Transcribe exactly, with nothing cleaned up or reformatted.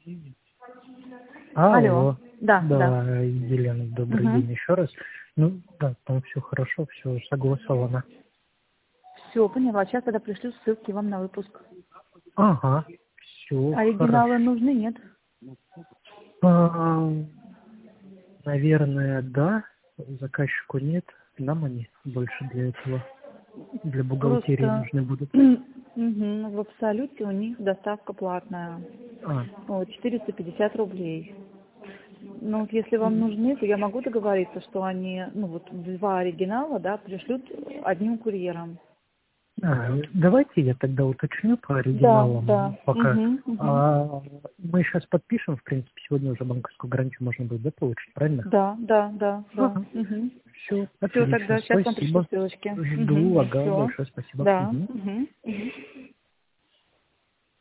Алло. Алло. Да, да. Да, Елена, добрый Угу. день еще раз. Ну, да, там все хорошо, все согласовано. Все, поняла. Сейчас тогда пришлю ссылки вам на выпуск. Ага, все хорошо. Оригиналы нужны, нет? А, наверное, да. Заказчику нет. Нам они больше для этого, для бухгалтерии Просто нужны будут. мгм, в абсолюте у них доставка платная. А, Вот, четыреста пятьдесят рублей. Ну, вот если вам нужны, то я могу договориться, что они, ну, вот два оригинала, да, пришлют одним курьером. а, давайте я тогда уточню по Да, оригиналам да. пока. Угу, угу. А, мы сейчас подпишем, в принципе, сегодня уже банковскую гарантию можно будет, да, получить, правильно? Да, да, да, да. Ага. Угу. Все, Все, отлично, тогда сейчас вам пришлю спасибо. ссылочки. Жду, Угу. ага, Все. большое спасибо. Да. Мгм. Угу. Угу.